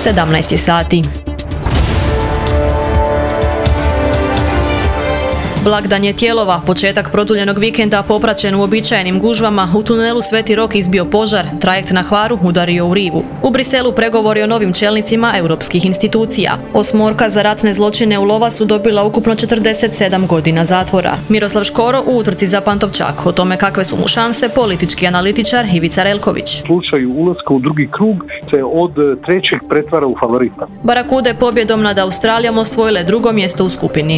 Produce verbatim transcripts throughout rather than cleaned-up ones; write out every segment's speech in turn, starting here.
sedamnaest sati. Blagdan je Tijelova, početak produljenog vikenda popraćen uobičajenim gužvama, u tunelu Sveti Rok izbio požar, trajekt na Hvaru udario u rivu. U Briselu pregovori o novim čelnicima europskih institucija. Osmorka za ratne zločine u Lovasu dobila ukupno četrdeset sedam godina zatvora. Miroslav Škoro u utrci za Pantovčak. O tome kakve su mu šanse, politički analitičar Ivica Relković. U slučaju ulaska u drugi krug se od trećeg pretvara u favorita. Barakude pobjedom nad Australijom osvojile drugo mjesto u skupini.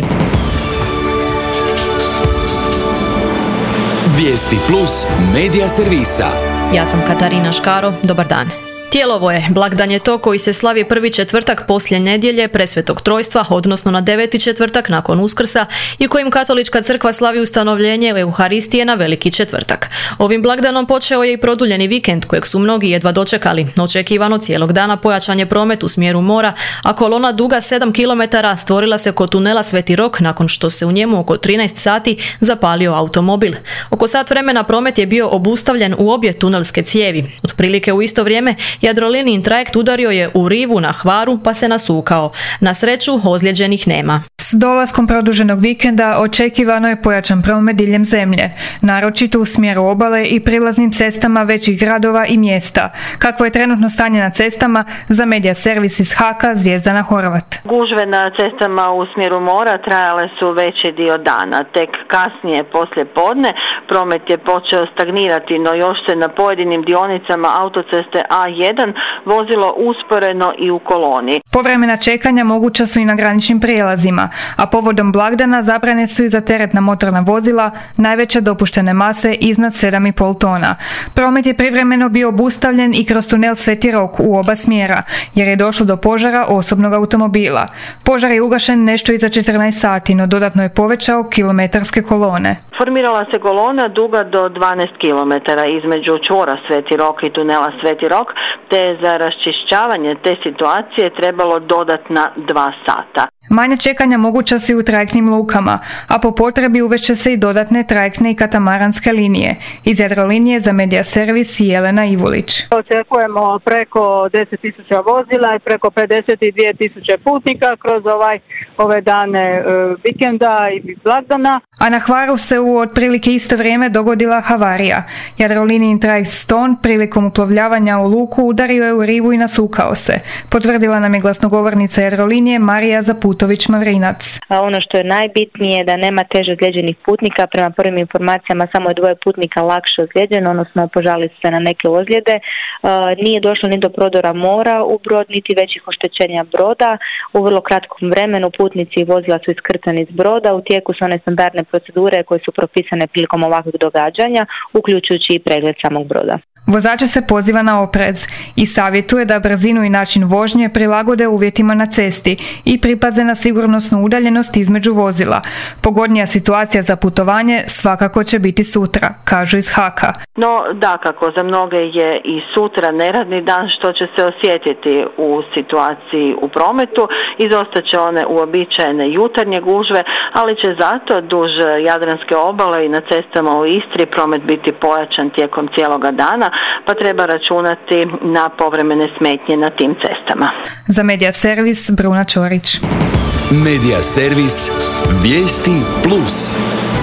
Vijesti plus medija servisa. Ja sam Katarina Škaro, dobar dan. Tijelovo je, blagdan je to koji se slavi prvi četvrtak poslije nedjelje presvetog trojstva, odnosno na deveti četvrtak nakon Uskrsa i kojim katolička crkva slavi ustanovljenje Euharistije na veliki četvrtak. Ovim blagdanom počeo je i produljeni vikend kojeg su mnogi jedva dočekali. Očekivano cijelog dana pojačan je promet u smjeru mora, a kolona duga sedam kilometara stvorila se kod tunela Sveti Rok nakon što se u njemu oko trinaest sati zapalio automobil. Oko sat vremena promet je bio obustavljen u obje tunelske cijevi. Otprilike u isto vrijeme Jadrolinijin trajekt udario je u rivu na Hvaru pa se nasukao. Na sreću ozlijeđenih nema. S dolaskom produženog vikenda očekivano je pojačan promet diljem zemlje, naročito u smjeru obale i prilaznim cestama većih gradova i mjesta. Kakvo je trenutno stanje na cestama, za medija servis iz Haka Zvijezdana Horvat. Gužve na cestama u smjeru mora trajale su veći dio dana. Tek kasnije poslije podne promet je počeo stagnirati, no još se na pojedinim dionicama autoceste A jedan vozilo usporeno i u koloni. Povremena čekanja moguća su i na graničnim prijelazima, a povodom blagdana zabrane su i za teretna motorna vozila najveće dopuštene mase iznad sedam i pol tona. Promet je privremeno bio obustavljen i kroz tunel Sveti Rok u oba smjera, jer je došlo do požara osobnog automobila. Požar je ugašen nešto iza četrnaest sati, no dodatno je povećao kilometarske kolone. Formirala se kolona duga do dvanaest kilometara između čvora Sveti Rok i tunela Sveti Rok, te je za raščišćavanje te situacije trebalo dodatna dva sata. Manja čekanja moguća su i u trajektnim lukama, a po potrebi uvešće se i dodatne trajektne i katamaranske linije. Iz Jadrolinije za medija servis Jelena Ivulić. Očekujemo preko deset tisuća vozila i preko pedeset dvije tisuće putnika kroz ovaj, ove dane e, vikenda i blagdana. A na Hvaru se u otprilike isto vrijeme dogodila havarija. Jadrolinijin trajekt Ston prilikom uplovljavanja u luku udario je u rivu i nasukao se. Potvrdila nam je glasnogovornica Jadrolinije Marija Zaputović-Mavrinac. Ono što je najbitnije je da nema teže ozlijeđenih putnika. Prema prvim informacijama samo je dvoje putnika lakše ozlijeđeno, odnosno požalili se na neke ozljede. Nije došlo ni do prodora mora u brod, niti većih oštećenja broda. U vrlo kratkom vremenu putnici i vozila su iskrcani iz broda. U tijeku su one standardne procedure koje su propisane prilikom ovakvih događanja, uključujući i pregled samog broda. Vozače se poziva na oprez i savjetuje da brzinu i način vožnje prilagode uvjetima na cesti i pripaze na sigurnosnu udaljenost između vozila. Pogodnija situacija za putovanje svakako će biti sutra, kažu iz Haka. No, dakako, za mnoge je i sutra neradni dan, što će se osjetiti u situaciji u prometu. Izostat će one uobičajene jutarnje gužve, ali će zato duž Jadranske obale i na cestama u Istri promet biti pojačan tijekom cijeloga dana, pa treba računati na povremene smetnje na tim cestama. Za medija servis Bruna Čorić. Medija servis Vijesti plus.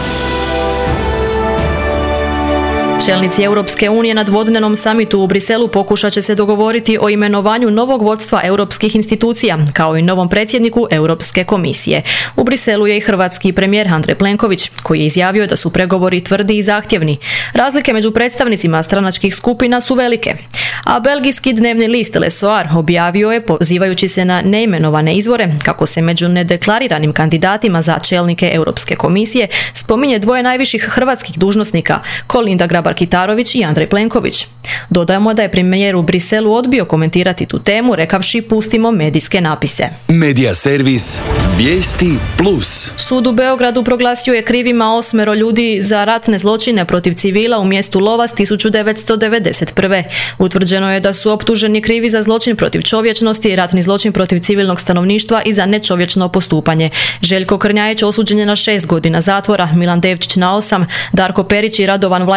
Čelnici Europske unije na dvodnevnom samitu u Briselu pokušat će se dogovoriti o imenovanju novog vodstva europskih institucija, kao i novom predsjedniku Europske komisije. U Briselu je i hrvatski premijer Andrej Plenković, koji je izjavio da su pregovori tvrdi i zahtjevni. Razlike među predstavnicima stranačkih skupina su velike. A belgijski dnevni list Le Soir objavio je, pozivajući se na neimenovane izvore, kako se među nedeklariranim kandidatima za čelnike Europske komisije spominje dvoje najviših hrvatskih dužnosnika, Kolinda Grabar-Kitarović i Andrej Plenković. Dodajemo da je premijer u Briselu odbio komentirati tu temu, rekavši pustimo medijske napise. Medija servis Vijesti plus. Sud u Beogradu proglasio je krivima osmero ljudi za ratne zločine protiv civila u mjestu Lovas tisuću devetsto devedeset prve. Utvrđeno je da su optuženi krivi za zločin protiv čovječnosti, ratni zločin protiv civilnog stanovništva i za nečovječno postupanje. Željko Krnjajić osuđen je na šest godina zatvora, Milan Devčić na osam, Darko Perić i Radovan Vlajković na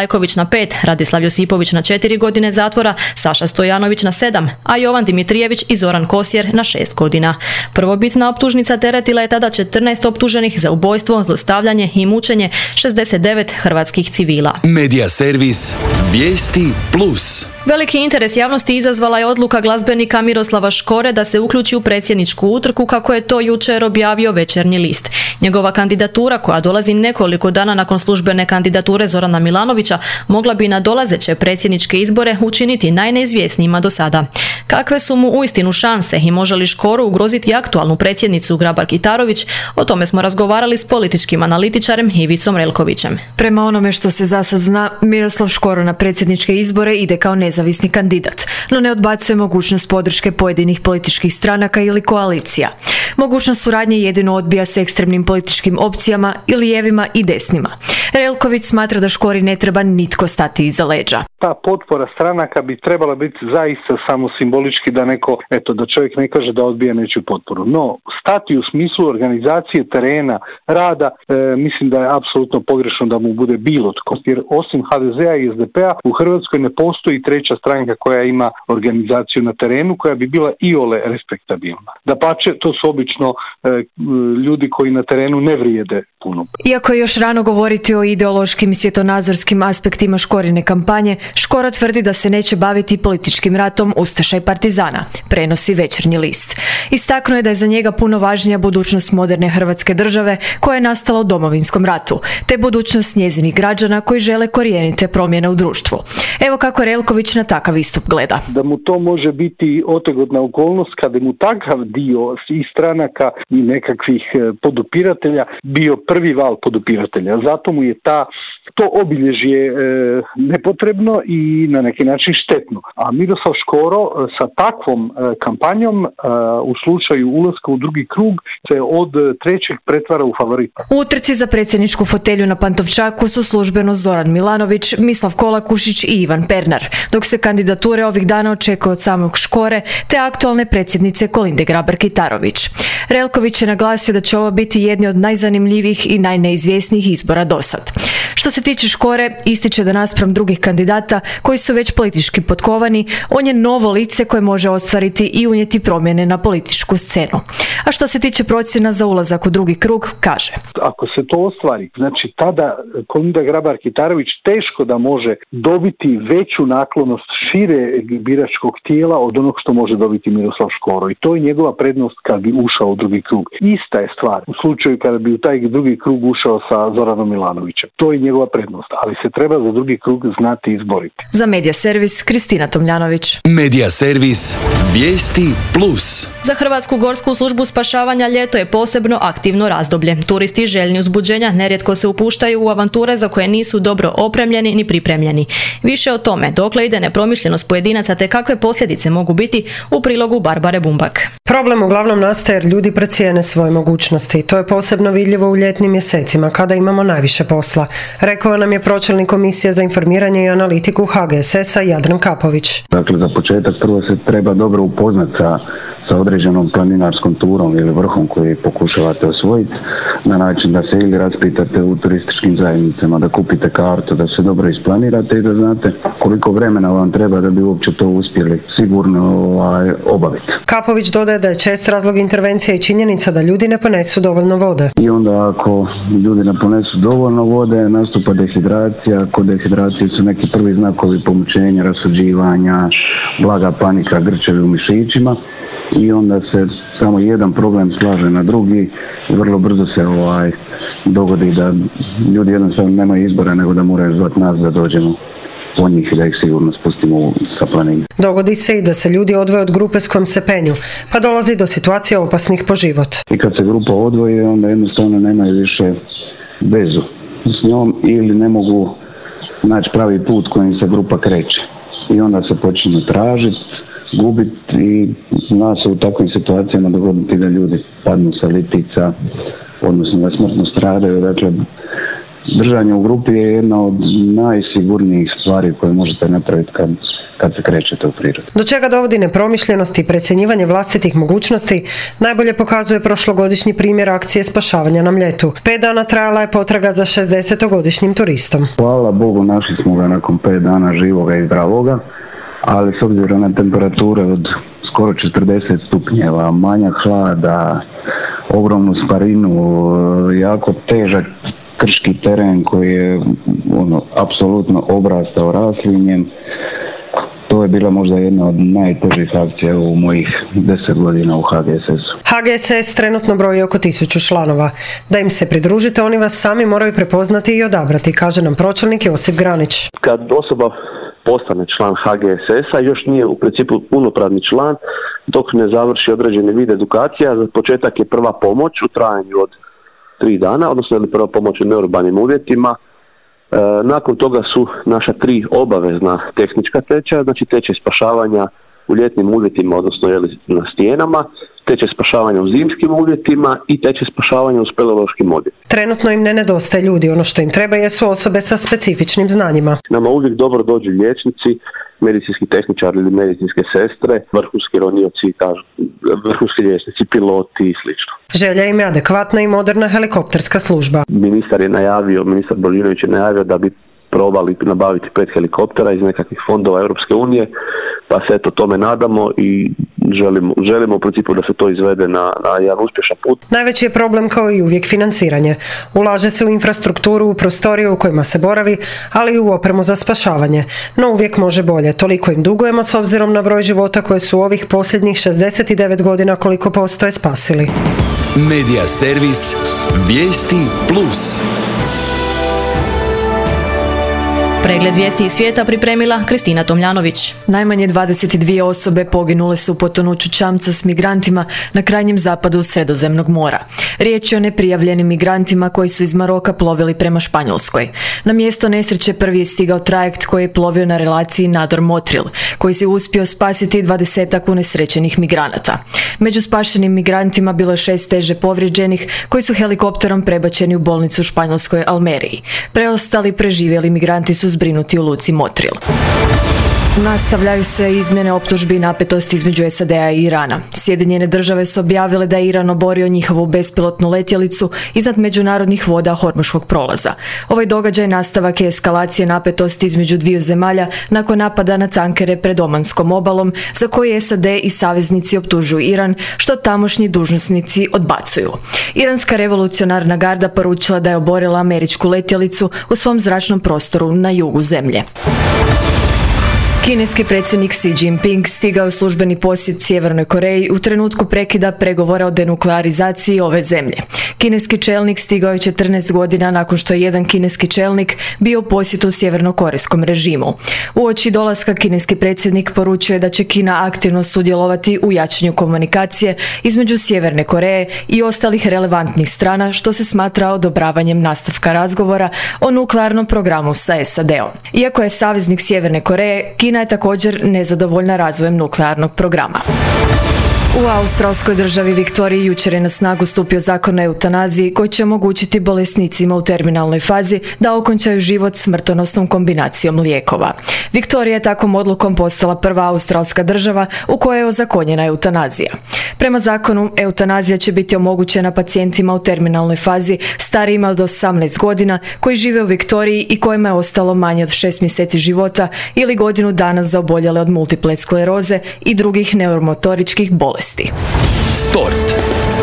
pet, Radislav Josipović na četiri godine zatvora, Saša Stojanović na sedam, a Jovan Dimitrijević i Zoran Kosjer na šest godina. Prvobitna optužnica teretila je tada četrnaest optuženih za ubojstvo, zlostavljanje i mučenje šezdeset devet hrvatskih civila. Medija servis Vijesti plus. Veliki interes javnosti izazvala je odluka glazbenika Miroslava Škore da se uključi u predsjedničku utrku, kako je to jučer objavio Večernji list. Njegova kandidatura, koja dolazi nekoliko dana nakon službene kandidature Zorana Milanovića, mogla bi na dolazeće predsjedničke izbore učiniti najneizvjesnijima do sada. Kakve su mu uistinu šanse i može li Škoru ugroziti aktualnu predsjednicu Grabar-Kitarović? O tome smo razgovarali s političkim analitičarem Ivicom Relkovićem. Prema onome što se za sad zna, Miroslav Škoro na predsjedničke izbore ide kao nezavisni kandidat, no ne odbacuje mogućnost podrške pojedinih političkih stranaka ili koalicija. Mogućnost suradnje jedino odbija s ekstremnim političkim opcijama i lijevima i desnima. Relković smatra da Škori ne treba nitko stati iza leđa. Ta potpora stranaka bi trebala biti zaista samo simbolički, da neko, eto, da čovjek ne kaže da odbija nečiju potporu. No, stati u smislu organizacije terena, rada, e, mislim da je apsolutno pogrešno da mu bude bilo tko. Jer osim ha de zea i es de pea u Hrvatskoj ne postoji treća stranka koja ima organizaciju na terenu, koja bi bila iole respektabilna. Dapače, to su obično e, ljudi koji na terenu ne vrijede puno. Iako je još rano govoriti o ideološkim i svjetonazorskim aspektima Škorine kampanje, Škoro tvrdi da se neće baviti političkim ratom ustaša i partizana, prenosi Večernji list. Istaknuo je da je za njega puno važnija budućnost moderne Hrvatske države koja je nastala u Domovinskom ratu, te budućnost njezinih građana koji žele korijenite promjene u društvu. Evo kako Relković na takav istup gleda. Da mu to može biti otegotna okolnost kada mu takav dio i stranaka i nekakvih podupiratelja bio prvi val podupiratelja. Zato mu je ta to obilježje e, nepotrebno i na neki način štetno. A Miroslav Škoro e, sa takvom e, kampanjom e, u slučaju ulaska u drugi krug se od trećeg pretvara u favorita. U utrci za predsjedničku fotelju na Pantovčaku su službeno Zoran Milanović, Mislav Kolakušić i Ivan Pernar, dok se kandidature ovih dana očekuje od samog Škore te aktualne predsjednice Kolinde Grabar-Kitarović. Relković je naglasio da će ovo biti jedni od najzanimljivijih i najneizvjesnijih izbora dosad. Što se tiče Škore, ističe da naspram drugih kandidata koji su već politički potkovani, on je novo lice koje može ostvariti i unijeti promjene na političku scenu. A što se tiče procjena za ulazak u drugi krug, kaže: ako se to ostvari, znači tada Kolinda Grabar-Kitarović teško da može dobiti veću naklonost šire biračkog tijela od onog što može dobiti Miroslav Škoro. I to je njegova prednost kad bi ušao u drugi krug. Ista je stvar u slučaju kada bi u taj drugi krug ušao sa Zoranom Milanovićem. To je njegova prednost, ali se treba za drugi krug znati izboriti. Za Medija servis Kristina Tomljanović. Medija servis Vijesti plus. Za Hrvatsku gorsku službu spašavanja ljeto je posebno aktivno razdoblje. Turisti željni uzbuđenja nerijetko se upuštaju u avanture za koje nisu dobro opremljeni ni pripremljeni. Više o tome, dokle ide nepromišljenost pojedinaca te kakve posljedice mogu biti, u prilogu Barbare Bumbak. Problem uglavnom nastaje jer ljudi precijene svoje mogućnosti. To je posebno vidljivo u ljetnim mjesecima kada imamo najviše posla. Rekao nam je pročelnik Komisije za informiranje i analitiku ha ge es es a Jadran Kapović. Dakle, za početak prvo se treba dobro upoznati sa sa određenom planinarskom turom ili vrhom koji pokušavate osvojiti, na način da se ili raspitate u turističkim zajednicama, da kupite kartu, da se dobro isplanirate i da znate koliko vremena vam treba da bi uopće to uspjeli sigurno ovaj, obaviti. Kapović dodaje da je čest razlog intervencija i činjenica da ljudi ne ponesu dovoljno vode. I onda ako ljudi ne ponesu dovoljno vode, nastupa dehidracija. Kod dehidracije su neki prvi znakovi pomučenja, rasuđivanja, blaga panika, grčevi u mišićima. I onda se samo jedan problem slaže na drugi i vrlo brzo se ovaj, dogodi da ljudi jednostavno nemaju izbora nego da moraju zvati nas da dođemo po njih i da ih sigurno spustimo sa planine. Dogodi se i da se ljudi odvoje od grupe s kojom se penju, pa dolazi do situacija opasnih po život. I kad se grupa odvoji, onda jednostavno nemaju više vezu s njom ili ne mogu naći pravi put kojim se grupa kreće. I onda se počinju tražiti, gubiti i zna se u takvim situacijama dogoditi da ljudi padnu sa litica, odnosno da smrtno stradaju. Dakle, držanje u grupi je jedna od najsigurnijih stvari koje možete napraviti kad kad se krećete u prirodu. Do čega dovodi nepromišljenost i precjenjivanje vlastitih mogućnosti najbolje pokazuje prošlogodišnji primjer akcije spašavanja na Mljetu. Pet dana trajala je potraga za šezdesetogodišnjim turistom. Hvala Bogu, našli smo ga nakon pet dana živoga i zdravoga, ali s obzirom na temperature od skoro četrdeset stupnjeva, manjak hlada, ogromnu sparinu, jako težak krški teren koji je ono, apsolutno obrastao raslinjem. To je bila možda jedna od najtežih akcija u mojih deset godina u H G S S-u. H G S S trenutno broji oko tisuću članova. Da im se pridružite, oni vas sami moraju prepoznati i odabrati, kaže nam pročelnik Josip Granić. Kad osoba postane član H G S S-a, još nije u principu punopravni član dok ne završi određeni vid edukacija. Za početak je prva pomoć u trajanju od tri dana, odnosno je prva pomoć u neurbanim uvjetima. E, nakon toga su naša tri obavezna tehnička tečaja, znači tečaj spašavanja u ljetnim uvjetima, odnosno jeli, na stijenama, tečaj spašavanja u zimskim uvjetima i tečaj spašavanja u speleološkim odjetima. Trenutno im ne nedostaje ljudi, ono što im treba jesu osobe sa specifičnim znanjima. Nama uvijek dobro dođu liječnici, medicinski tehničari ili medicinske sestre, vrhunski ronioci, vrhunski liječnici, piloti i slično. Želja im je adekvatna i moderna helikopterska služba. Ministar je najavio, ministar Božinović je najavio da bi probali nabaviti pet helikoptera iz nekakvih fondova Europske unije, pa se eto tome nadamo i želimo, želimo u principu da se to izvede na, na jedan uspješan put. Najveći je problem kao i uvijek financiranje. Ulaže se u infrastrukturu, u prostorije u kojima se boravi, ali i u opremu za spašavanje. No uvijek može bolje. Toliko im dugujemo s obzirom na broj života koje su ovih posljednjih šezdeset devet godina koliko postoje spasili. Medija servis Vijesti plus. Pregled vijesti iz svijeta pripremila Kristina Tomljanović. Najmanje dvadeset dvije osobe poginule su u potonuću čamca s migrantima na krajnjem zapadu Sredozemnog mora. Riječ je o neprijavljenim migrantima koji su iz Maroka plovili prema Španjolskoj. Na mjesto nesreće prvi je stigao trajekt koji je plovio na relaciji Nador-Motril, koji se uspio spasiti dvadesetak unesrećenih migranata. Među spašenim migrantima bilo je šest teže povrijeđenih koji su helikopterom prebačeni u bolnicu u španjolskoj Almeriji. Preostali preživjeli migranti su zbrinuti u luci Motril. Nastavljaju se izmjene optužbi i napetosti između S A D-a i Irana. Sjedinjene države su objavile da je Iran oborio njihovu bespilotnu letjelicu iznad međunarodnih voda Hormuškog prolaza. Ovaj događaj nastavak je eskalacije napetosti između dviju zemalja nakon napada na tankere pred Omanskom obalom, za koji S A D i saveznici optužuju Iran, što tamošnji dužnosnici odbacuju. Iranska revolucionarna garda poručila da je oborila američku letjelicu u svom zračnom prostoru na jugu zemlje. Kineski predsjednik Xi Jinping stigao u službeni posjet Sjevernoj Koreji u trenutku prekida pregovora o denuklearizaciji ove zemlje. Kineski čelnik stigao je četrnaest godina nakon što je jedan kineski čelnik bio u posjetu sjevernokorejskom režimu. Uoči dolaska kineski predsjednik poručio je da će Kina aktivno sudjelovati u jačanju komunikacije između Sjeverne Koreje i ostalih relevantnih strana, što se smatra odobravanjem nastavka razgovora o nuklearnom programu sa S A D-om. Iako je saveznik Sjeverne Koreje, Kina je također nezadovoljna razvojem nuklearnog programa. U australskoj državi Viktoriji jučer je na snagu stupio zakon o eutanaziji koji će omogućiti bolesnicima u terminalnoj fazi da okončaju život smrtonosnom kombinacijom lijekova. Viktorija je takvom odlukom postala prva australska država u kojoj je ozakonjena eutanazija. Prema zakonu, eutanazija će biti omogućena pacijentima u terminalnoj fazi starijima od osamnaest godina koji žive u Viktoriji i kojima je ostalo manje od šest mjeseci života ili godinu dana za oboljele od multiple skleroze i drugih neuromotoričkih bolesti. Sport.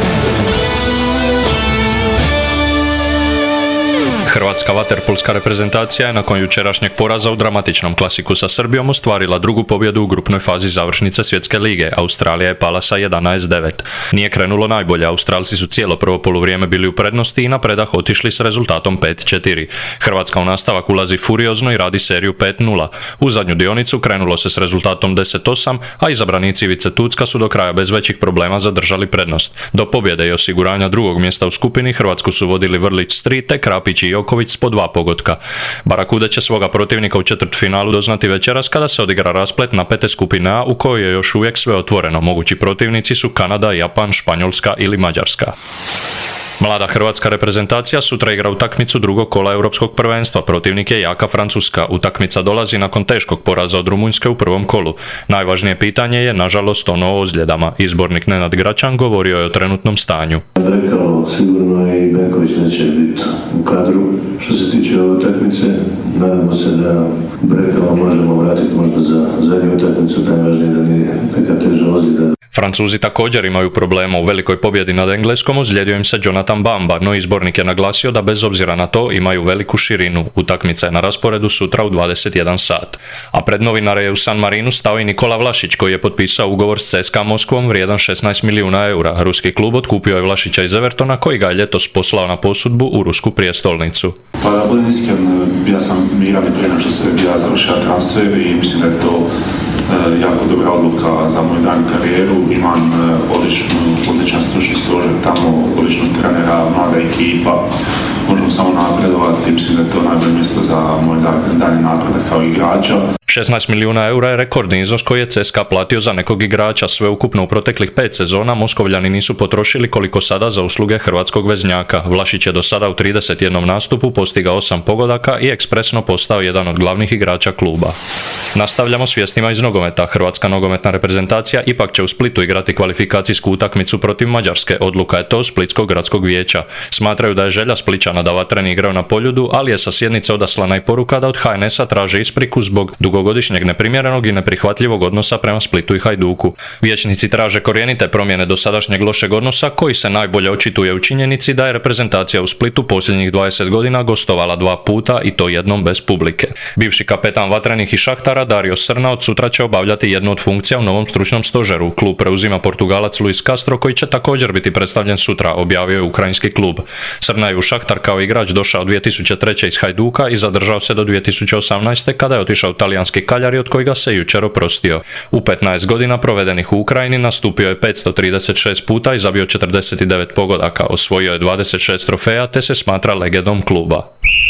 Hrvatska vaterpolska reprezentacija je nakon jučerašnjeg poraza u dramatičnom klasiku sa Srbijom ostvarila drugu pobjedu u grupnoj fazi završnice Svjetske lige. Australija je pala sa jedanaest devet. Nije krenulo najbolje, Australci su cijelo prvo poluvrijeme bili u prednosti i na predah otišli s rezultatom pet četiri. Hrvatska u nastavak ulazi furiozno i radi seriju pet nula. U zadnju dionicu krenulo se s rezultatom deset osam, a izabranici Ivice Tucka su do kraja bez većih problema zadržali prednost. Do pobjede i osiguranja drugog mjesta u skupini Hrvatsku su vodili Vrlić s tri te Krapić i Joković s po dva pogotka. Barakuda će svoga protivnika u četvrtfinalu doznati večeras kada se odigra rasplet napete skupine A u kojoj je još uvijek sve otvoreno. Mogući protivnici su Kanada, Japan, Španjolska ili Mađarska. Mlada hrvatska reprezentacija sutra igra utakmicu drugog kola europskog prvenstva. Protivnik je jaka Francuska. Utakmica dolazi nakon teškog poraza od Rumunjske u prvom kolu. Najvažnije pitanje je, nažalost, ono o ozljedama. Izbornik Nenad Gračan govorio je o trenutnom stanju. Brekalo sigurno i Benković neće biti u kadru. Što se tiče ove utakmice, nadamo se da Brekalo možemo vratiti možda za zadnju utakmicu, najvažnije da nije neka teža ozljeda. Francuzi također imaju problema. U velikoj pobjedi nad Engleskom ozlijedio im se Jonathan Bamba, no izbornik je naglasio da bez obzira na to imaju veliku širinu. Utakmica je na rasporedu sutra u dvadeset jedan sat. A pred novinare je u San Marinu stao i Nikola Vlašić, koji je potpisao ugovor s C S K A Moskvom vrijedan šesnaest milijuna eura. Ruski klub otkupio je Vlašića iz Evertona, koji ga je ljetos poslao na posudbu u rusku prijestolnicu. Pa da budem iskren, ja sam miran i prije što se ja završila transfer i mislim da je to jako dobra odluka za moju daljnju karijeru. Imam odličnu, odličan stručni stožer tamo, odličnog trenera, mlada ekipa. Možemo samo napredovati i mislim da je to najbolje mjesto za moj dalji napredak kao igrača. šesnaest milijuna eura je rekordni iznos koji je C S K A platio za nekog igrača. Sveukupno u proteklih pet sezona Moskovljani nisu potrošili koliko sada za usluge hrvatskog veznjaka. Vlašić je do sada u trideset jednom nastupu postigao osam pogodaka i ekspresno postao jedan od glavnih igrača kluba. Nastavljamo s vijestima iz nogometa. Hrvatska nogometna reprezentacija ipak će u Splitu igrati kvalifikacijsku utakmicu protiv Mađarske. Odluka je to Splitskog gradskog vijeća. Smatraju da je želja Splićana da vatreni igraju na Poljudu, ali je sa sjednice odaslana i poruka da od H N S-a traže ispriku zbog dugogodišnjeg neprimjerenog i neprihvatljivog odnosa prema Splitu i Hajduku. Vijećnici traže korijenite promjene dosadašnjeg lošeg odnosa, koji se najbolje očituje u činjenici da je reprezentacija u Splitu posljednjih dvadeset godina gostovala dva puta i to jednom bez publike. Bivši kapetan vatrenih i Šahtara Dario Srna od sutra će obavljati jednu od funkcija u novom stručnom stožeru. Klub preuzima Portugalac Luis Castro, koji će također biti predstavljen sutra, objavio je ukrajinski klub. Srna je u Šahtar kao igrač došao dvije tisuće treće iz Hajduka i zadržao se do dvije tisuće osamnaeste kada je otišao u talijanski Cagliari, od kojega se jučer oprostio. U petnaest godina provedenih u Ukrajini nastupio je petsto trideset šest puta i zabio četrdeset devet pogodaka, osvojio je dvadeset šest trofeja te se smatra legendom kluba.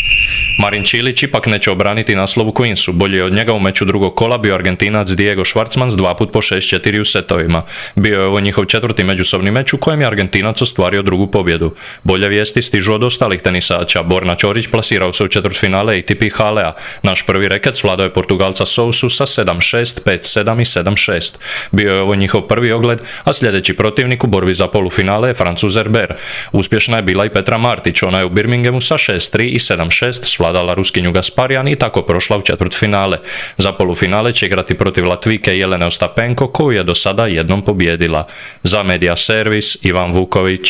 Marin Čilić ipak neće obraniti naslov u Queensu. Bolje je od njega u meču drugog kola bio Argentinac Diego Schwartzman dva put po šest četiri u setovima. Bio je ovo njihov četvrti međusobni meč u kojem je Argentinac ostvario drugu pobjedu. Bolje vijesti stižu od ostalih tenisača. Borna Ćorić plasirao se u četvrtfinale A T P Halea. Naš prvi reket svladao je Portugalca Sousu sa sedam šest, pet sedam i sedam šest. Bio je ovo njihov prvi ogled, a sljedeći protivnik u borbi za polufinale je Francuz Herbert. Uspješna je bila i Petra Martić, ona je u Birminghamu sa šest tri i sedam šest svladala Ruskinju Gasparian i tako prošla u četvrtfinale. Za polufinale će igrati protiv Latvijke Jelene Ostapenko, koju je do sada jednom pobijedila. Za Media Servis, Ivan Vuković.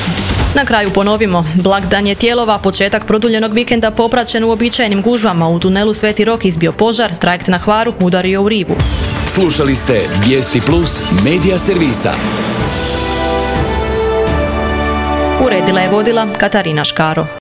Na kraju ponovimo, blagdan je Tijelova, početak produljenog vikenda popraćen uobičajenim gužvama. U tunelu Sveti Rok izbio požar, trajekt na Hvaru udario u rivu. Slušali ste Vijesti Plus Media Servisa. Uredila je vodila Katarina Škaro.